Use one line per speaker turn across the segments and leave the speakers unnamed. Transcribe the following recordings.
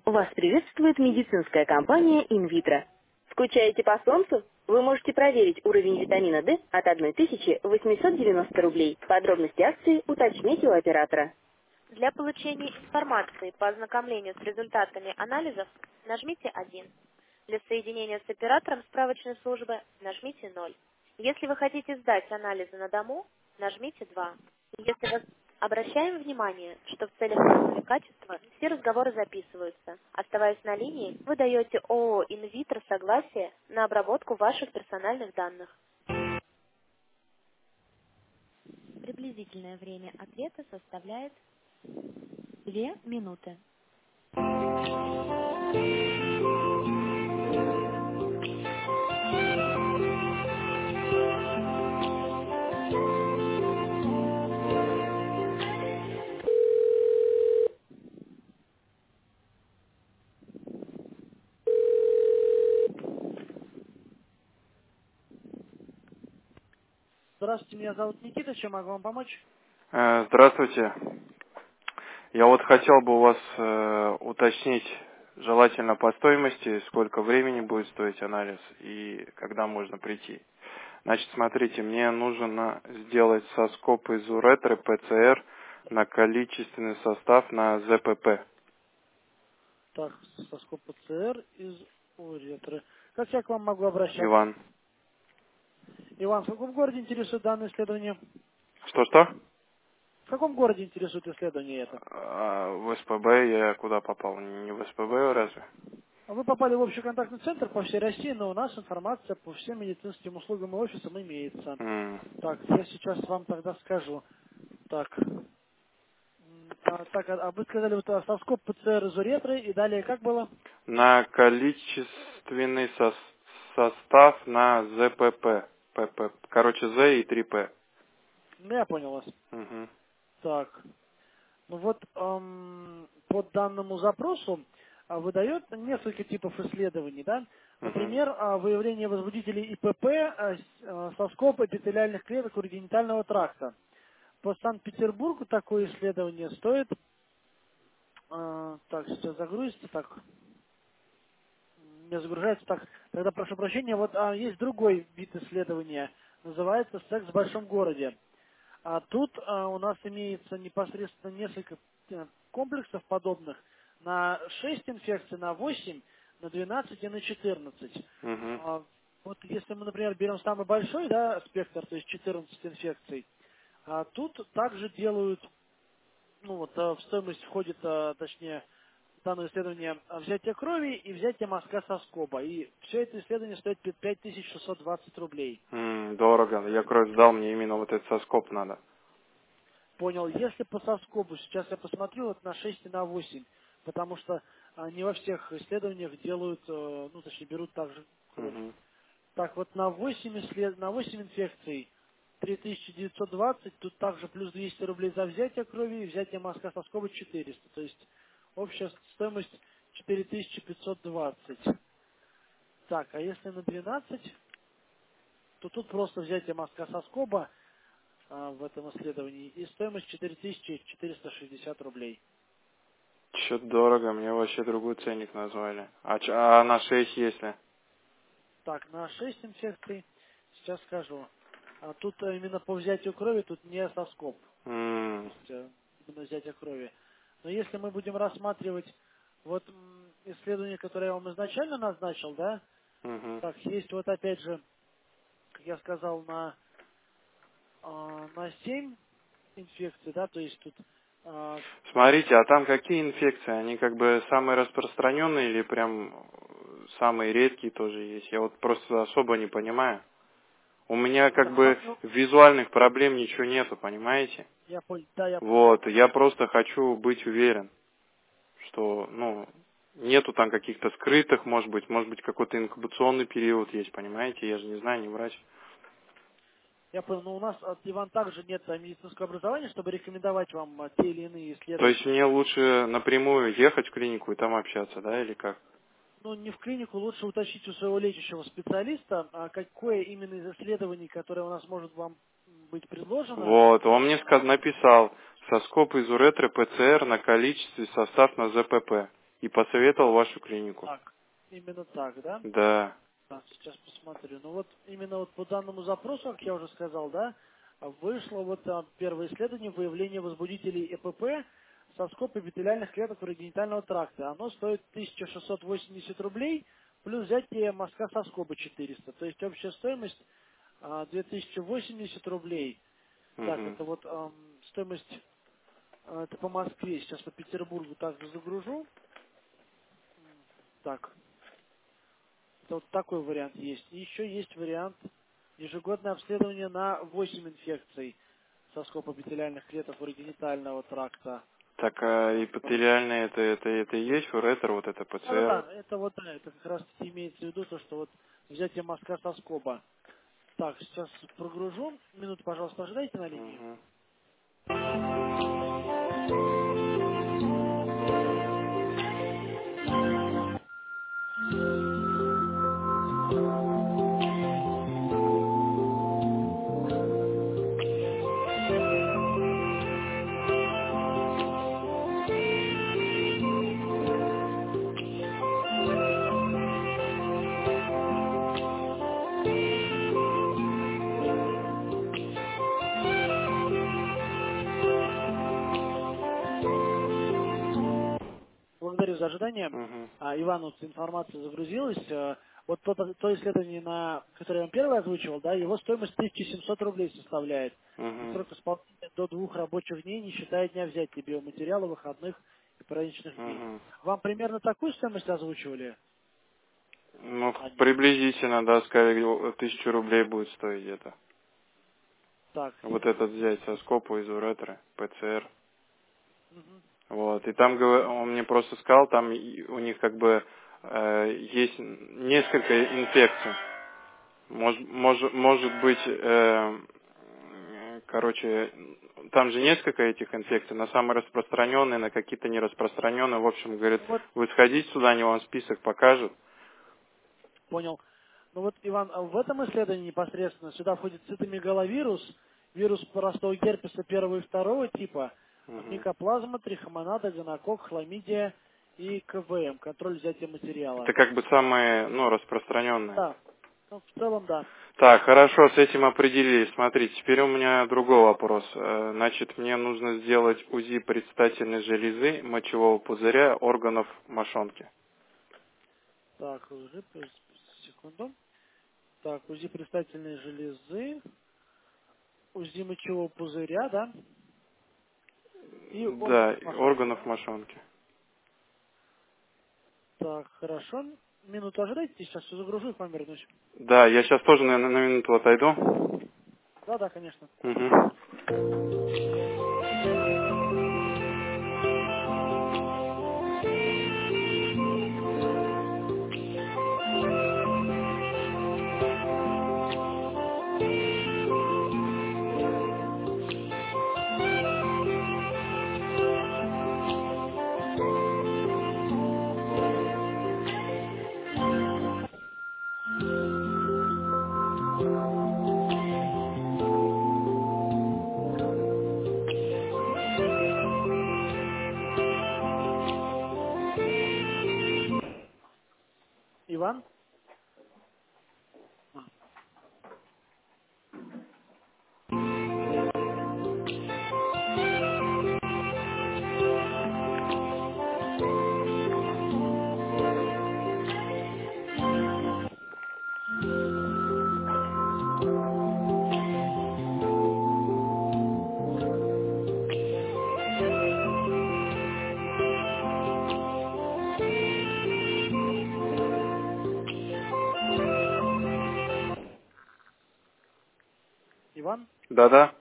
Вас приветствует медицинская компания «Инвитро». Скучаете по солнцу? Вы можете проверить уровень витамина D от 1890 рублей. Подробности акции уточните у оператора. Для получения информации по ознакомлению с результатами анализов нажмите 1. Для соединения с оператором справочной службы нажмите 0. Если вы хотите сдать анализы на дому, нажмите 2. Если вас обращаем внимание, что в целях контроля качества все разговоры записываются. Оставаясь на линии, вы даете ООО «Инвитро» согласие на обработку ваших персональных данных. Приблизительное время ответа составляет 2 минуты.
Здравствуйте, меня зовут Никита, чем могу вам помочь?
Здравствуйте. Я вот хотел бы у вас уточнить, желательно по стоимости, сколько времени будет стоить анализ и когда можно прийти. Значит, смотрите, мне нужно сделать соскоб из уретры ПЦР на количественный состав на ЗПП.
Так, соскоб ПЦР из уретры. Как я к вам могу обращаться?
Иван.
Иван, в каком городе интересует данное исследование?
Что-что?
В каком городе интересует исследование это?
В СПБ я куда попал? Не в СПБ разве?
А вы попали в общий контактный центр по всей России, но у нас информация по всем медицинским услугам и офисам имеется.
М.
Так, я сейчас вам тогда скажу. Так, так, вы сказали, вот соскоб ПЦР из уретры, и далее как было?
На количественный состав на ЗПП. Короче, З и 3П.
Ну, я понял вас.
Мгм.
Так, ну вот по данному запросу выдает несколько типов исследований, да?
Мгм.
Например, выявление возбудителей ИПП со скопа эпителиальных клеток урогенитального тракта. По Санкт-Петербургу такое исследование стоит, так, сейчас загрузится, так, не загружается, так, тогда прошу прощения, вот есть другой вид исследования, называется «Секс в большом городе». А тут у нас имеется непосредственно несколько комплексов подобных на 6 инфекций, на 8, на 12 и на 14.
Мгм.
Вот если мы, например, берем самый большой, да, спектр, то есть 14 инфекций, тут также делают, ну вот в стоимость входит, точнее, в данное исследование взятие крови и взятие мазка со скоба. И все это исследование стоит 5620 рублей.
Дорого. Я кровь сдал, мне именно вот этот соскоб надо.
Понял. Если по соскобу, сейчас я посмотрю вот на 6 и на 8, потому что не во всех исследованиях делают, ну точнее берут также кровь.
Мгм.
Так, вот на 8, на 8 инфекций 3920, тут также плюс 200 рублей за взятие крови и взятие мазка со скоба 400. То есть общая стоимость 4520. Так, а если на 12, то тут просто взятие мазка со скоба в этом исследовании и стоимость 4460 рублей.
Чё-то дорого, мне вообще другой ценник назвали. А на 6 если?
Так, на 6 инфекций сейчас скажу. Тут именно по взятию крови, тут не соскоб. То
М.
есть именно взятие крови. Но если мы будем рассматривать вот исследование, которое я вам изначально назначил, да,
Мгм.
так, есть вот опять же, как я сказал, на 7 инфекций, да, то есть тут а,
Смотрите, а там какие инфекции? Они как бы самые распространенные или прям самые редкие тоже есть? Я вот просто особо не понимаю. У меня как
да,
бы
ну,
визуальных проблем ничего нету, понимаете?
я понял
Вот,
вас.
я просто хочу быть уверен, что, ну, нету там каких-то скрытых, может быть, какой-то инкубационный период есть, понимаете? Я же не знаю, не врач.
Я понял, но у нас от Иван также нет медицинского образования, чтобы рекомендовать вам те или иные
То есть
исследования.
мне лучше напрямую ехать в клинику и там общаться, да, или как?
Ну, не в клинику, лучше уточнить у своего лечащего специалиста, какое именно из исследований, которое у нас может вам быть предложено.
Вот, он мне написал, соскоб из уретры ПЦР на количестве состав на ЗПП. и посоветовал вашу клинику.
Так, именно так, да?
Да.
Так, сейчас посмотрю. Ну вот именно вот по данному запросу, как я уже сказал, да, вышло вот первое исследование выявления возбудителей ЭПП соскоб эпителиальных клеток урогенитального тракта. Оно стоит 1680 рублей, плюс взятие мазка соскоба 400. То есть общая стоимость 2080 рублей. Так,
Угу.
это вот стоимость, это по Москве, сейчас по Петербургу также загружу. Так, это вот такой вариант есть. И еще есть вариант ежегодное обследование на 8 инфекций соскоб эпителиальных клеток урогенитального тракта.
Так, а эпителиальные это и есть уретр, вот это ПЦР?
Да, это вот, да, это как раз таки имеется в виду то, что вот взятие мазка соскоба. Так, сейчас прогружу. Минуту, пожалуйста, ожидайте на линии.
Угу.
Благодарю за ожидание.
Угу.
Иван, вот информация загрузилась. Вот то исследование, которое я вам первое озвучивал, да, его стоимость 1700 рублей составляет. И
Угу.
срок исполнения до 2 рабочих дней, не считая дня взятия биоматериала, выходных и праздничных дней.
Угу.
Вам примерно такую стоимость озвучивали?
Ну,
Они.
приблизительно, да, скорее 1000 рублей будет стоить где-то.
Так.
Вот этот взять соскопу из уретры, ПЦР.
Мгм.
Вот. И там он мне просто сказал, там у них как бы есть несколько инфекций. Может быть, короче, там же несколько этих инфекций, на самые распространенные, на какие-то нераспространенные. В общем, говорит,
Вот,
вы сходите сюда, они вам список покажут.
понял. Ну вот, Иван, в этом исследовании непосредственно сюда входит цитомегаловирус, вирус простого герпеса первого и второго типа,
Мгм.
микоплазма, трихомонада, гонокок, хламидия и КВМ, контроль взятия материала.
Это как бы самые, ну, распространенные.
Да, ну, в целом да.
Так, хорошо, с этим определились. Смотрите, теперь у меня другой вопрос. Значит, мне нужно сделать УЗИ предстательной железы, мочевого пузыря, органов мошонки.
Так, уже, секунду. Так, УЗИ предстательной железы, УЗИ мочевого пузыря, да, и
Да,
органов мошонки,
органов
да?
мошонки.
Так, хорошо. Минуту ожидайте, сейчас все загружу и к вам вернусь.
Да, я сейчас тоже, наверное, на минуту отойду.
Да, да, конечно.
Мгм.
Иван? Иван?
Да-да.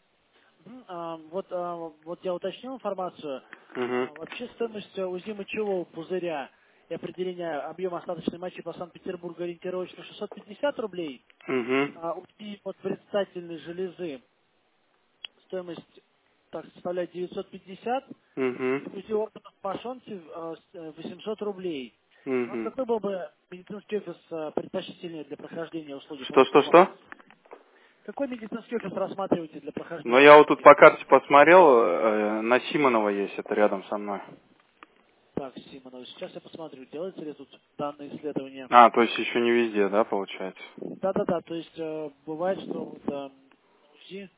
Вот я уточнил информацию.
Мгм.
Вообще стоимость УЗИ мочевого пузыря и определения объема остаточной мочи по Санкт-Петербургу ориентировочно 650 рублей.
Мгм.
А УЗИ от предстательной железы стоимость так составляет 950. И
Мгм.
УЗИ органов мошонки 800 рублей. Вам
Мгм.
какой был бы медицинский офис предпочтительнее для прохождения услуги по
Что?
информации? Какой медицинский офис рассматриваете для
Ну,
прохождения
я вот тут
услуги?
по карте посмотрел, на Симонова есть, это рядом со мной.
Так, Симонов, сейчас я посмотрю, делается ли тут данное исследование.
А, то есть еще не везде, да, получается?
Да-да-да, то есть бывает, что вот, УЗИ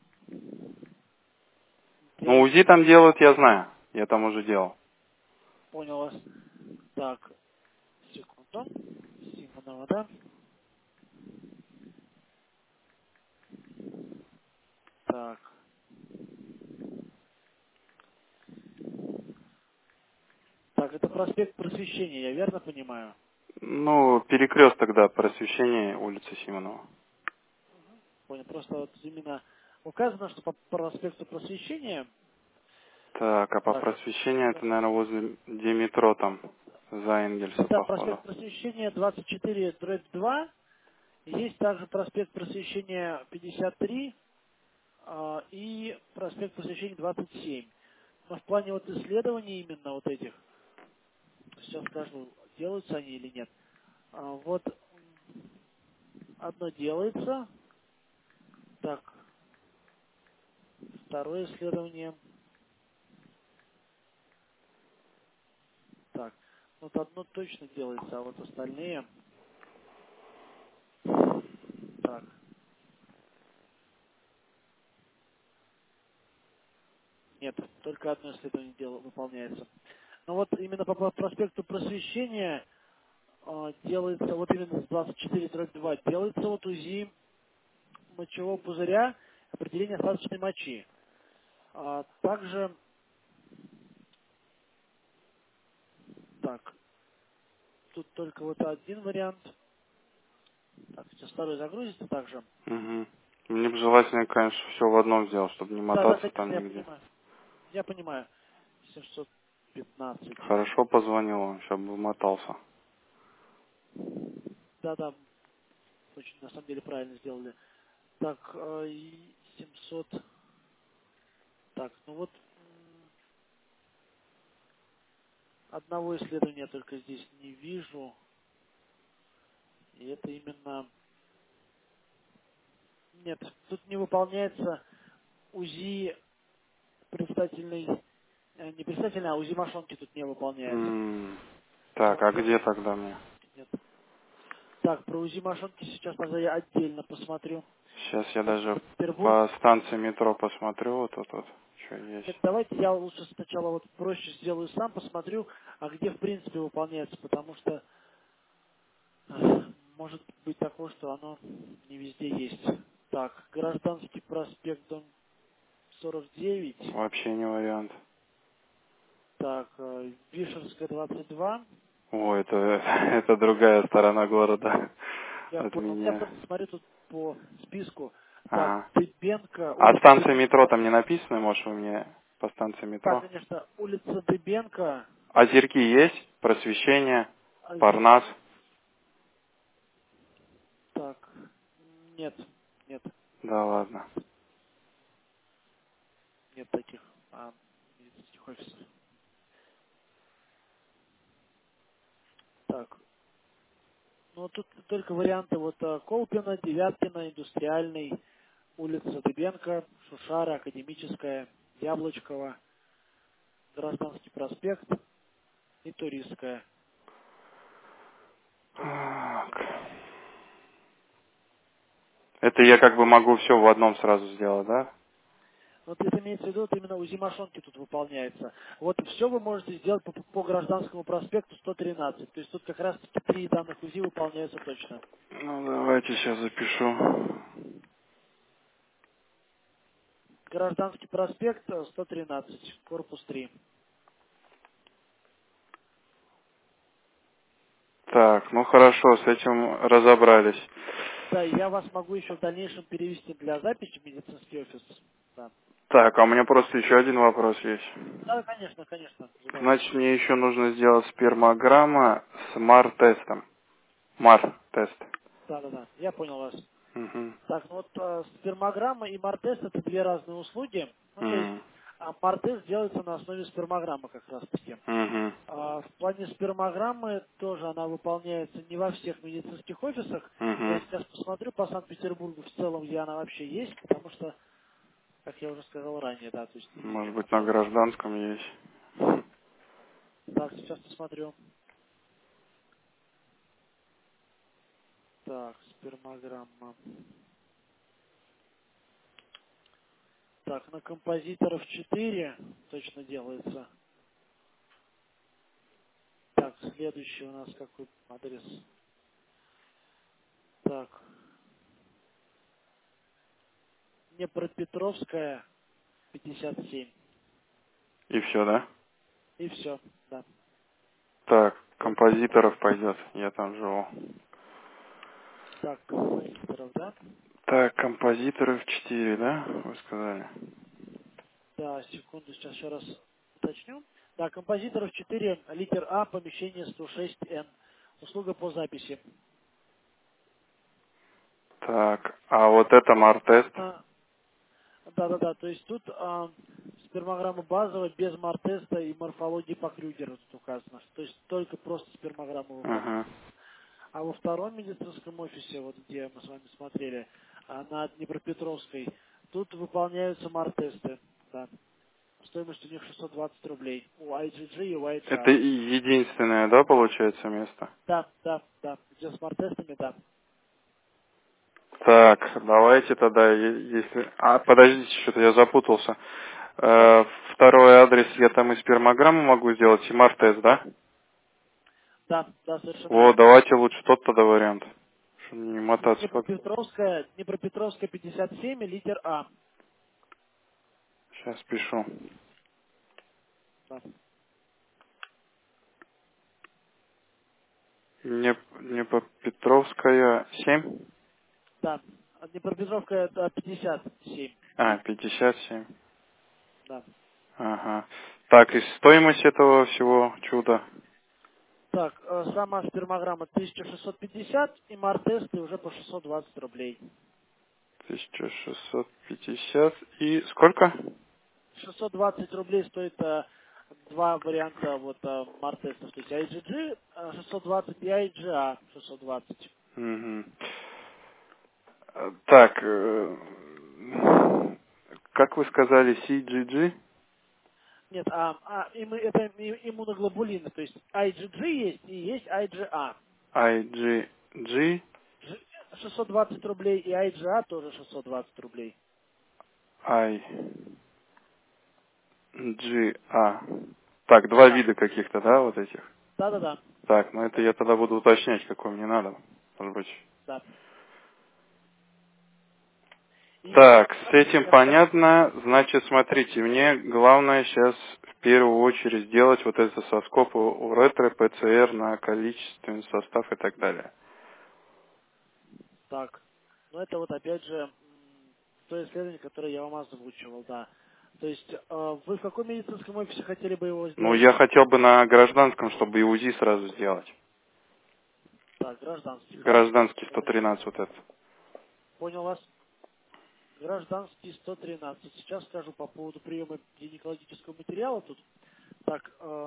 Ну, УЗИ
делается,
там делают, я знаю. Я там уже делал.
понял вас. Так, секунду. Симонова, да? Так. Так, это проспект Просвещения, я верно понимаю?
Ну, перекресток, да, просвещение улицы Симонова.
Понял, просто вот именно указано, что по проспекту Просвещения,
Так, а по
так,
просвещению это, наверное, возле где метро там, за Энгельса,
да,
походу.
проспект Просвещения 24/2, есть также проспект Просвещения 53 и проспект Просвещения 27. Но в плане вот исследований именно вот этих, сейчас скажу, делаются они или нет. Вот одно делается, так, второе исследование, так, вот одно точно делается, а вот остальные, так, нет, только одно исследование выполняется. Но вот именно по проспекту Просвещения делается, вот именно с 24/2 делается вот УЗИ мочевого пузыря, определение остаточной мочи. Также, так, тут только вот один вариант. Так, сейчас второй загрузится также.
Угу. Мне бы желательно, конечно, все в одном сделать, чтобы не
Да, да,
мотаться
конечно,
там
я
нигде.
понимаю. Я понимаю. 715.
Хорошо позвонил он, чтобы мотался.
Да, да, очень на самом деле правильно сделали. Так, и 700. Так, ну вот одного исследования я только здесь не вижу. И это именно... Нет, тут не выполняется УЗИ предстательной... Не предстательной, а УЗИ мошонки тут не выполняется.
Так,
Вот
а
дело...
где тогда мне?
Нет. Так, про УЗИ мошонки сейчас тогда я отдельно посмотрю.
Сейчас я
Вот
даже
Петербург.
по станции метро посмотрю, вот тут вот, что
Нет,
есть.
давайте я лучше сначала вот проще сделаю сам, посмотрю, а где в принципе выполняется, потому что может быть такое, что оно не везде есть. Так, Гражданский проспект, дом 49.
Вообще не вариант.
Так, Вишерская 22.
О, это, это другая сторона города
Я
от
понял. Я
меня.
просто смотрю тут по списку. Так,
Ага.
Дыбенко,
А
улица
станция метро
Дыбенко.
там не написано, может, вы мне по станции
Так,
метро?
конечно, улица Дыбенко.
Озерки есть? Просвещение?
Озер...
Парнас?
Так, нет, нет,
Да ладно.
нет таких медицинских офисов. Так, ну тут только варианты вот Колпина, Девяткина, Индустриальный, улица Дыбенко, Шушара, Академическая, Яблочкова, Гражданский проспект и Туристская.
Так. Это я как бы могу все в одном сразу сделать, да?
Вот это имеется в виду, вот именно УЗИ мошонки тут выполняется. Вот все вы можете сделать по Гражданскому проспекту 113. То есть тут как раз таки 3 данных УЗИ выполняются точно.
Ну, давайте сейчас запишу.
Гражданский проспект 113, корпус 3.
Так, ну хорошо, с этим разобрались.
Да, и я вас могу еще в дальнейшем перевести для записи в медицинский офис. Да,
Так, а у меня просто еще один вопрос есть.
да, конечно, конечно, задавайте.
Значит, мне еще нужно сделать спермограмма с МАР-тестом. МАР-тест.
Да, да, да, я понял вас.
Угу.
Так, ну вот спермограмма и мартест это две разные услуги. Ну, то есть мартест делается на основе спермограммы как раз таки.
Угу.
В плане спермограммы тоже она выполняется не во всех медицинских офисах. Я
Угу.
сейчас посмотрю по Санкт-Петербургу в целом, где она вообще есть, потому что, как я уже сказал ранее, да, то есть
Может
именно
быть, на гражданском есть.
Так, сейчас посмотрю. Так, спермограмма. Так, на композиторов 4 точно делается. Так, следующий у нас какой адрес? Так, Днепропетровская, 57.
И все, да?
И все, да.
Так, композиторов пойдет, я там живу.
Так, композиторов, да?
Так, композиторов 4, да, вы сказали?
Да, секунду, сейчас еще раз уточню. Да, композиторов 4, литер А, помещение 106Н. Услуга по записи.
Так, а вот это мартест?
Да, то есть тут спермограмма базовая, без мартеста и морфологии по Крюгеру тут указано. То есть только просто спермограмма выводит.
Ага.
А во втором медицинском офисе, вот где мы с вами смотрели, на Днепропетровской, тут выполняются мартесты. Да. Стоимость у них 620 рублей. У IgG и у
Это
IgA.
единственное, да, получается, место?
Да. Где с мартестами, да.
Так, давайте тогда, если... А, подождите, что-то я запутался. Второй адрес я там и спермограмму могу сделать, и мартест, да?
Да, совершенно
Вот,
верно.
давайте лучше тот тогда вариант. Чтобы не мотаться.
Днепропетровская 57, литер А.
Сейчас пишу.
Да.
Днепропетровская 7?
Да. Днепропетровская 57.
А, 57.
Да.
Ага. Так, и стоимость этого всего чуда?
Так, сама спермограмма 1650 и мартесты уже по 620 рублей.
1650. И сколько?
620 рублей стоит два варианта вот мартестов. То есть IgG 620 и IgA 620.
Мгм. Так, как вы сказали, CGG?
Нет, это иммуноглобулины. То есть IgG есть и есть IgA.
IGG?
620 рублей и IgA тоже 620 рублей.
IGA. Так, два
Да.
вида каких-то, да, вот этих?
Да.
Так, ну это я тогда буду уточнять, какой мне надо. Может быть.
Да. И
Так, с этим
я так,
понятно. Значит, смотрите, мне главное сейчас в первую очередь сделать вот это соскоп у ретро, ПЦР на количественный состав и так далее.
так. Ну это вот опять же то исследование, которое я вам озвучивал, да. То есть вы в каком медицинском офисе хотели бы его
Ну,
сделать?
я хотел бы на гражданском, чтобы и УЗИ сразу сделать.
Так, гражданский, хорошо.
Гражданский 113 вот этот.
Понял вас. Гражданский 113. Сейчас скажу по поводу приема гинекологического материала тут. Так,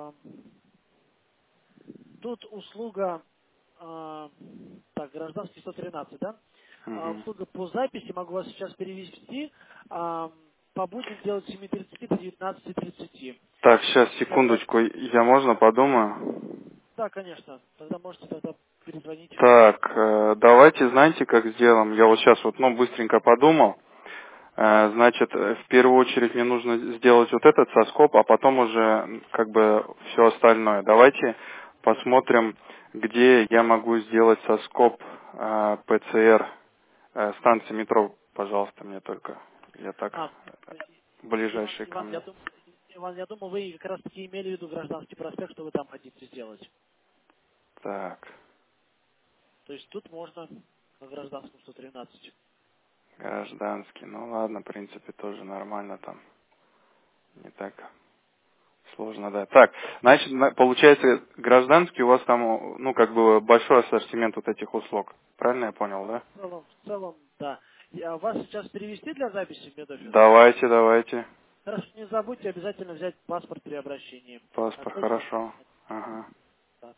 тут услуга, так, гражданский 113, да?
Мгм.
Услуга по записи, могу вас сейчас перевести, по будням делать с 7:30 до 19:30.
Так, сейчас,
Тогда,
секундочку, я можно подумаю?
да, конечно, тогда можете тогда перезвонить.
Так, давайте, знаете, как сделаем? Я вот сейчас вот, быстренько подумал. Значит, в первую очередь мне нужно сделать вот этот соскоп, а потом уже как бы все остальное. Давайте посмотрим, где я могу сделать соскоп ПЦР станции метро, пожалуйста, мне только. Я так
А,
ближайший ко
Иван,
мне.
Я думал, вы как раз таки имели в виду гражданский проспект, что вы там хотите сделать.
Так,
То есть тут можно на гражданском 113.
гражданский. Ну ладно, в принципе, тоже нормально там. Не так сложно, да. Так, значит, получается, гражданский у вас там, как бы большой ассортимент вот этих услуг. Правильно я понял, да?
В целом, да. Вас сейчас перевести для записи в медофис?
Давайте.
Хорошо, не забудьте обязательно взять паспорт при обращении.
Паспорт,
Отметьте.
хорошо. Ага.
Да.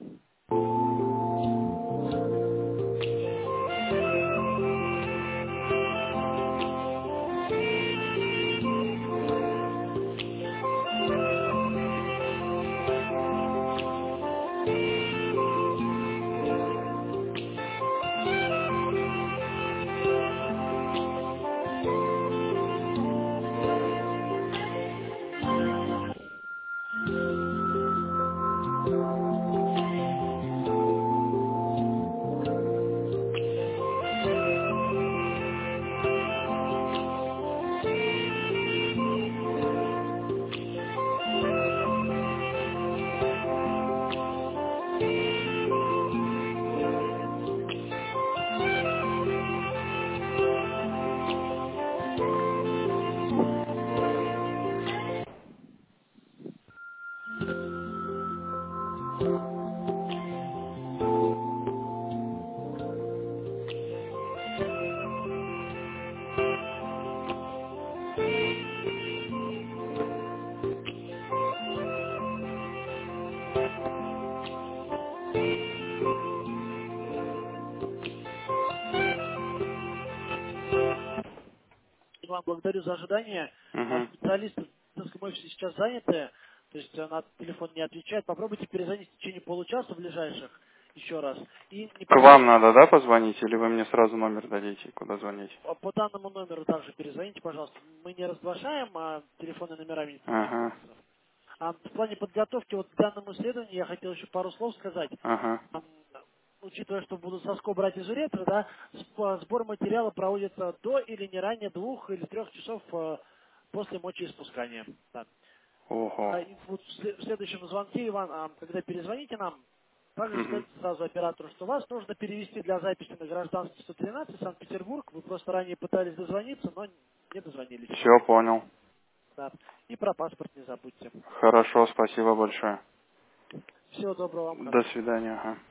вам благодарю за ожидание. Специалисты в Томском офисе сейчас заняты, то есть на телефон не отвечает. Попробуйте перезвонить в течение получаса ближайших еще раз. И
К вам надо, да, позвонить, или вы мне сразу номер дадите, куда звонить?
по данному номеру также перезвоните, пожалуйста. Мы не разглашаем телефонные номера
Ага.
министров. В плане подготовки вот к данному исследованию я хотел еще пару слов сказать.
Ага.
Учитывая, что будут соско брать из уретры, да, сбор материала проводится до или не ранее 2 или 3 часов после мочеиспускания. Да.
Ого.
И вот в следующем звонке, Иван, когда перезвоните нам, также скажите сразу оператору, что вас нужно перевести для записи на гражданский 113 Санкт-Петербург. Вы просто ранее пытались дозвониться, но не дозвонились.
Все, понял.
Да. И про паспорт не забудьте.
Хорошо, спасибо большое.
Всего доброго вам.
До свидания. Ага.